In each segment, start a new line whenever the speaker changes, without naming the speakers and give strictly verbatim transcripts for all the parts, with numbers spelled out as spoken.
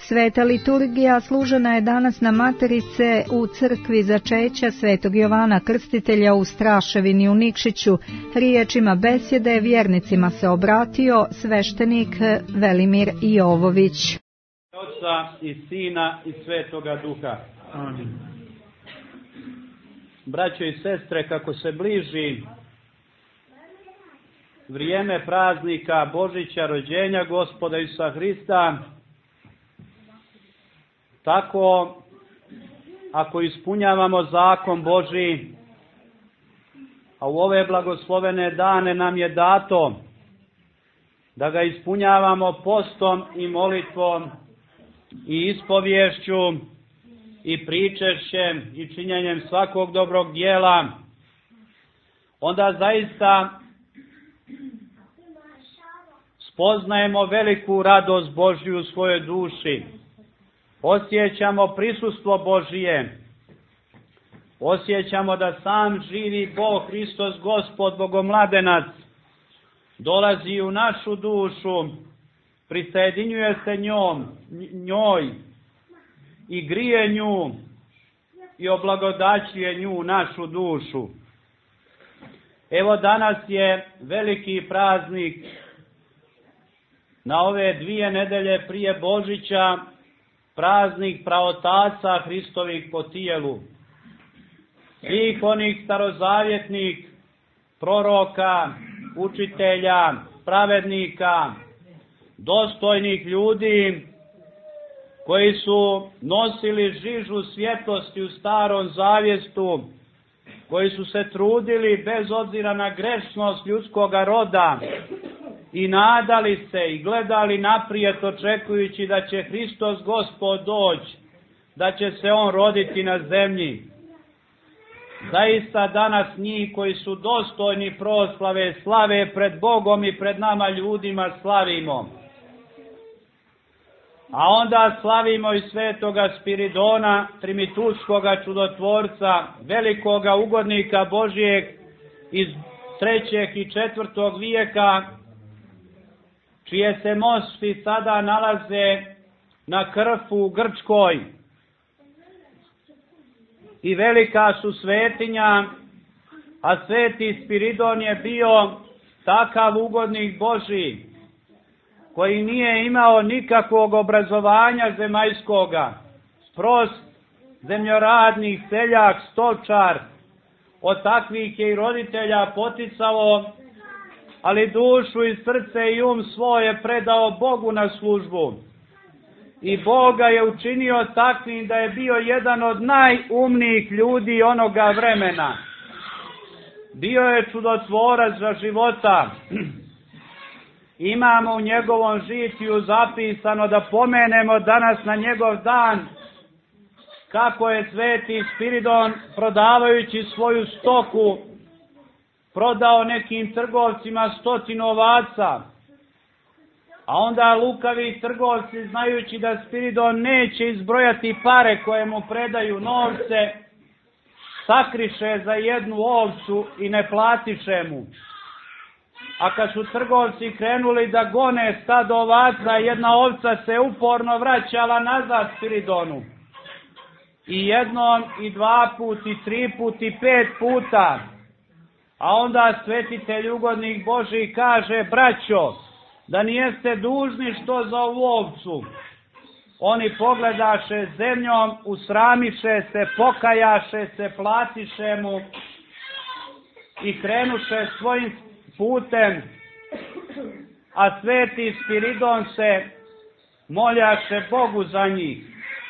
Sveta liturgija služena je danas na Materice u crkvi začeća Svetog Jovana Krstitelja u Straševini u Nikšiću. Riječima besjede vjernicima se obratio sveštenik Velimir Jovović.
Oca i Sina i Svetoga Duha. Amin. Braćo i sestre, kako se bliži vrijeme praznika Božića, rođenja Gospoda Isusa Hrista, tako ako ispunjavamo zakon Božji, a u ove blagoslovene dane nam je dato da ga ispunjavamo postom i molitvom i ispovješću i pričešćem i činjenjem svakog dobrog djela, onda zaista spoznajemo veliku radost Božju u svojoj duši. Osjećamo prisustvo Božije. Osjećamo da sam živi Bog, Hristos Gospod, Bogomladenac, dolazi u našu dušu, prisajedinjuje se njom, njoj i grije nju i oblagodaćuje nju, našu dušu. Evo danas je veliki praznik, na ove dvije nedelje prije Božića, praznik praotaca Hristovih po tijelu. Svih onih starozavjetnih proroka, učitelja, pravednika, dostojnih ljudi koji su nosili žižu svjetlosti u starom zavjestu, koji su se trudili bez obzira na grešnost ljudskoga roda i nadali se i gledali naprijed očekujući da će Hristos Gospod doći, da će se On roditi na zemlji. Zaista danas njih koji su dostojni proslave, slave pred Bogom i pred nama ljudima slavimo. A onda slavimo i svetoga Spiridona, Trimitulskoga čudotvorca, velikoga ugodnika Božijeg iz trećeg i četvrtog vijeka, čije se mosti sada nalaze na Krfu u Grčkoj. I velika su svetinja, a sveti Spiridon je bio takav ugodnik Božji, koji nije imao nikakvog obrazovanja zemaljskoga, prost zemljoradnik, seljak, stočar, od takvih je i roditelja poticalo, ali dušu i srce i um svoje predao Bogu na službu. I Boga je učinio takvim da je bio jedan od najumnijih ljudi onoga vremena. Bio je čudotvorac za života. Imamo u njegovom žitiju zapisano da pomenemo danas na njegov dan kako je sveti Spiridon, prodavajući svoju stoku, prodao nekim trgovcima stotinu ovaca. A onda lukavi trgovci, znajući da Spiridon neće izbrojati pare koje mu predaju novce, sakriše za jednu ovcu i ne platiše mu. A kad su trgovci krenuli da gone stado ovaca, jedna ovca se uporno vraćala nazad Spiridonu. I jednom, i dva put, i tri put, i pet puta. A onda svetitelj ugodnik Božji kaže: braćo, da nijeste dužni što za ovu ovcu. Oni pogledaše zemljom, usramiše se, pokajaše se, platiše mu i krenuše svojim putem, a sveti Spiridon se moljaše Bogu za njih.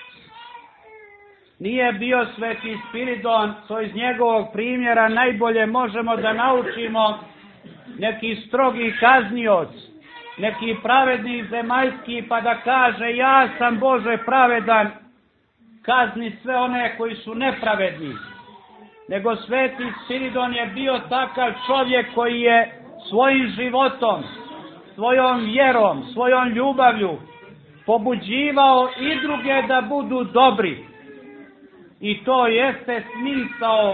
Nije bio sveti Spiridon, to iz njegovog primjera najbolje možemo da naučimo, neki strogi kaznioc, neki pravedni zemaljski, pa da kaže: ja sam Bože pravedan, kazni sve one koji su nepravedni. Nego sveti Spiridon je bio takav čovjek koji je svojim životom, svojom vjerom, svojom ljubavlju pobuđivao i druge da budu dobri. I to jeste smisao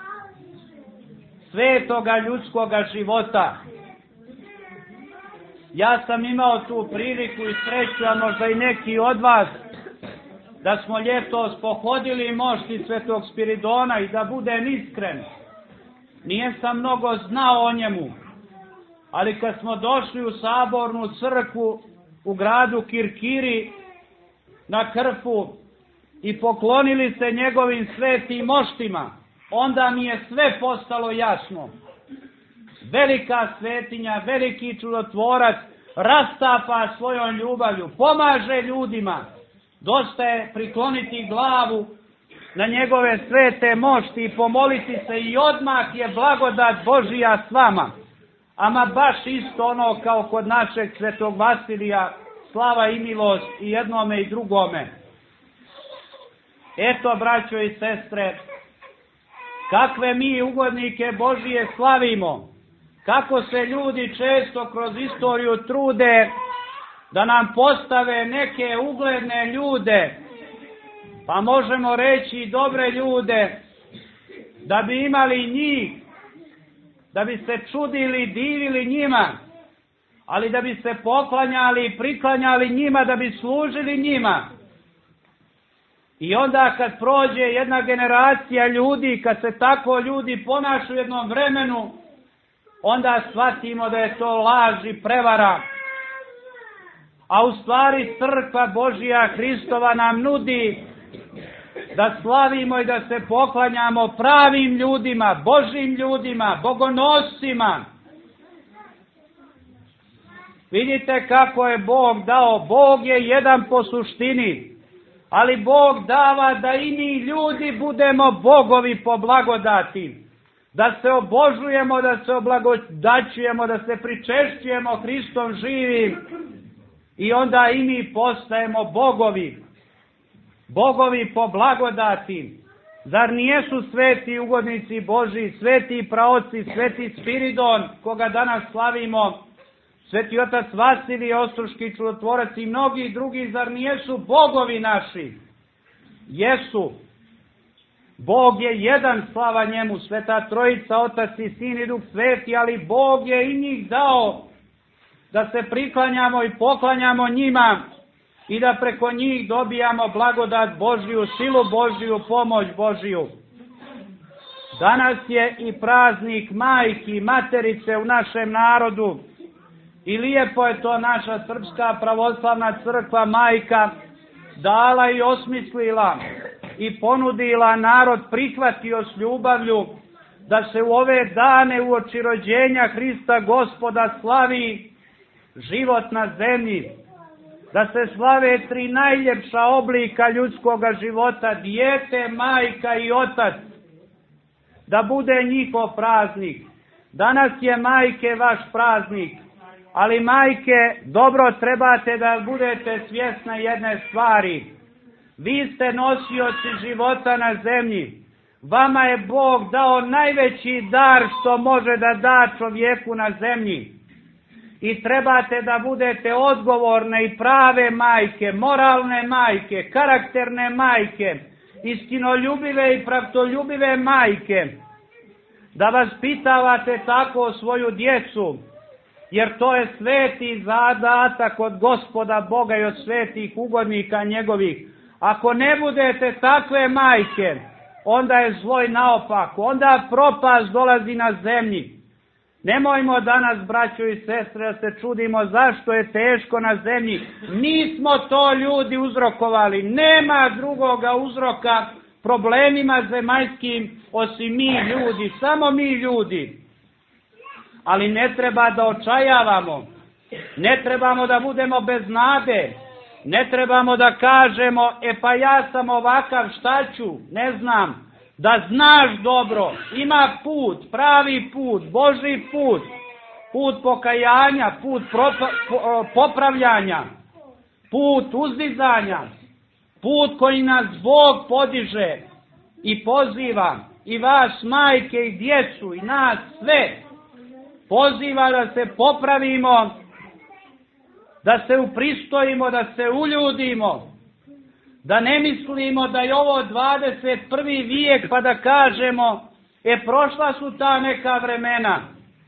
svetoga ljudskoga života. Ja sam imao tu priliku i sreću, a možda i neki od vas, da smo ljetos pohodili mošti Svetog Spiridona i da budem iskren, nije sam mnogo znao o njemu, ali kad smo došli u sabornu crkvu u gradu Kirkiri na Krfu i poklonili se njegovim svetim moštima, onda mi je sve postalo jasno. Velika svetinja, veliki čudotvorac, rastapa svojom ljubavlju, pomaže ljudima. Dosta je prikloniti glavu na njegove svete mošti i pomoliti se i odmah je blagodat Božija s vama. Ama baš isto ono kao kod našeg svetog Vasilija, slava i milost i jednome i drugome. Eto, braćo i sestre, kakve mi ugodnike Božije slavimo, kako se ljudi često kroz istoriju trude da nam postave neke ugledne ljude, pa možemo reći i dobre ljude, da bi imali njih, da bi se čudili, divili njima, ali da bi se poklanjali i priklanjali njima, da bi služili njima. I onda kad prođe jedna generacija ljudi, kad se tako ljudi ponašu u jednom vremenu, onda shvatimo da je to laž i prevara. A u stvari crkva Božija Hristova nam nudi da slavimo i da se poklanjamo pravim ljudima, Božim ljudima, bogonoscima. Vidite kako je Bog dao. Bog je jedan po suštini, ali Bog dava da i mi ljudi budemo bogovi po blagodati. Da se obožujemo, da se oblagodaćujemo, da se pričešćujemo Hristom živim. I onda i mi postajemo bogovi. Bogovi po blagodati. Zar nijesu sveti ugodnici Božji, sveti praoci, sveti Spiridon, koga danas slavimo, sveti otac Vasilije Ostroški čudotvorac i mnogi drugi, zar nijesu bogovi naši? Jesu. Bog je jedan, slava njemu, Sveta Trojica, Otac i Sin i Duh Sveti, ali Bog je i njih dao da se priklanjamo i poklanjamo njima i da preko njih dobijamo blagodat Božju, silu Božju, pomoć Božju. Danas je i praznik majki, materice u našem narodu i lijepo je to naša Srpska pravoslavna crkva majka dala i osmislila i ponudila, narod prihvatio s ljubavlju da se u ove dane uoči rođenja Hrista Gospoda slavi život na zemlji, da se slave tri najljepša oblika ljudskoga života, dijete, majka i otac, da bude njihov praznik. Danas je majke vaš praznik, ali majke, dobro trebate da budete svjesne jedne stvari. Vi ste nosioci života na zemlji. Vama je Bog dao najveći dar što može da da čovjeku na zemlji. I trebate da budete odgovorne i prave majke, moralne majke, karakterne majke, istinoljubive i pravdoljubive majke. Da vaspitavate tako svoju djecu, jer to je sveti zadatak od Gospoda Boga i od svetih ugodnika njegovih. Ako ne budete takve majke, onda je zloj naopako, onda propast dolazi na zemlji. Nemojmo danas, braćo i sestre, da se čudimo zašto je teško na zemlji. Nismo to ljudi uzrokovali, nema drugoga uzroka problemima zemaljskim osim mi ljudi, samo mi ljudi. Ali ne treba da očajavamo, ne trebamo da budemo bez nade, ne trebamo da kažemo, e pa ja sam ovakav, šta ću, ne znam. Da znaš dobro, ima put, pravi put, Božji put, put pokajanja, put propa, po, popravljanja, put uzdizanja, put koji nas Bog podiže i poziva, i vas majke i djecu i nas sve, poziva da se popravimo, da se upristojimo, da se uljudimo, da ne mislimo da je ovo dvadeset prvi vijek pa da kažemo, e prošla su ta neka vremena.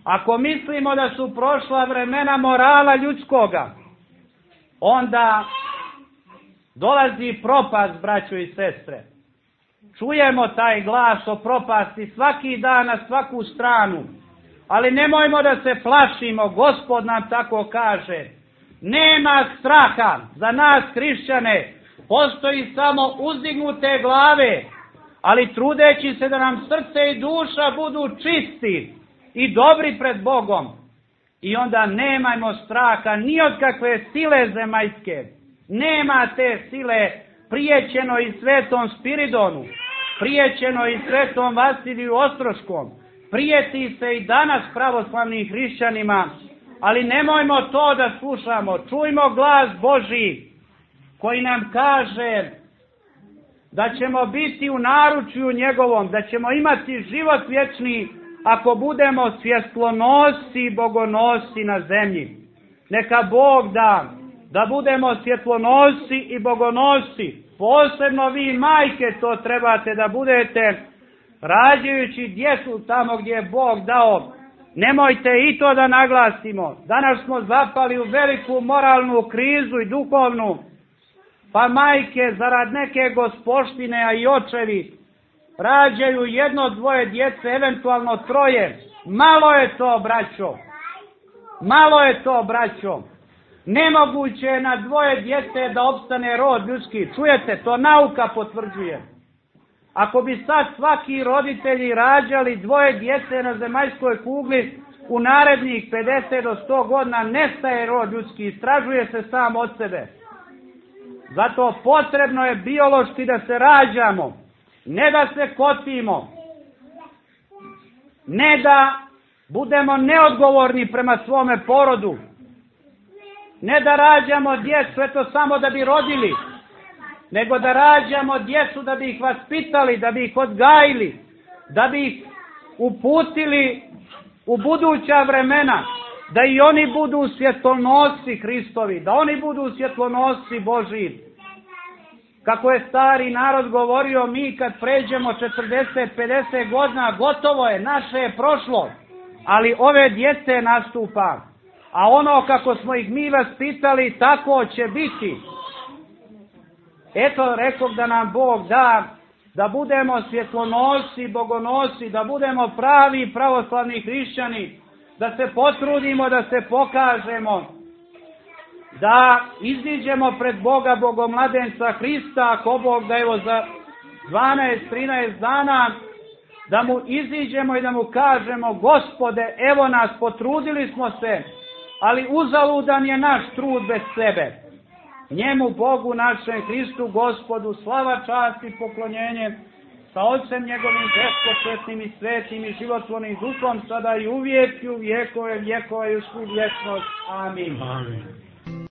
Ako mislimo da su prošla vremena morala ljudskoga, onda dolazi propast, braćo i sestre. Čujemo taj glas o propasti svaki dan na svaku stranu, ali nemojmo da se plašimo, Gospod nam tako kaže. Nema straha za nas hrišćane, postoji samo uzdignute glave, ali trudeći se da nam srce i duša budu čisti i dobri pred Bogom. I onda nemajmo straha ni od kakve sile zemaljske. Nema te sile, prijećeno i svetom Spiridonu, prijećeno i svetom Vasiliju Ostroškom, prijeti se i danas pravoslavnim hrišćanima, ali nemojmo to da slušamo. Čujmo glas Božji koji nam kaže da ćemo biti u naručju njegovom, da ćemo imati život vječni ako budemo svjetlonosci i bogonosci na zemlji. Neka Bog da, da budemo svjetlonosci i bogonosci. Posebno vi majke to trebate da budete, rađajući djecu tamo gdje je Bog dao. Nemojte i to da naglasimo. Danas smo zapali u veliku moralnu krizu i duhovnu, pa majke zarad neke gospoštine, a i očevi, rađaju jedno, dvoje djece, eventualno troje. Malo je to, braćo. Malo je to, braćo. Nemoguće je na dvoje djece da opstane rod ljudski. Čujete, to nauka potvrđuje. Ako bi sad svaki roditelji rađali dvoje djece na zemaljskoj kugli, u narednih pedeset do sto godina nestaje rod ljudski, istražuje se sam od sebe. Zato potrebno je biološki da se rađamo, ne da se kotimo, ne da budemo neodgovorni prema svome porodu, ne da rađamo djecu eto samo da bi rodili, nego da rađamo djecu da bi ih vaspitali, da bi ih odgajili, da bi ih uputili u buduća vremena, da i oni budu svjetlonosci Hristovi, da oni budu svjetlonosci Božji. Kako je stari narod govorio, mi kad pređemo četrdeset pedeset godina, gotovo je, naše je prošlo, ali ove djece nastupa. A ono kako smo ih mi vaspitali, tako će biti. Eto, rekao da nam Bog da, da budemo svjetlonosci, bogonosci, da budemo pravi pravoslavni hrišćani, da se potrudimo, da se pokažemo, da iziđemo pred Boga, Bogomladenca Hrista, ako Bog da evo za dvanaest trinaest dana, da mu iziđemo i da mu kažemo, Gospode, evo nas, potrudili smo se, ali uzaludan je naš trud bez sebe. Njemu, Bogu našem, Hristu, Gospodu, slava, čast i poklonjenje, sa Otcem njegovim beskočetnim i svetim i životvornim duhom, sada i uvijek i u vjekove vjekova i u svu vječnost. Amin. Amin.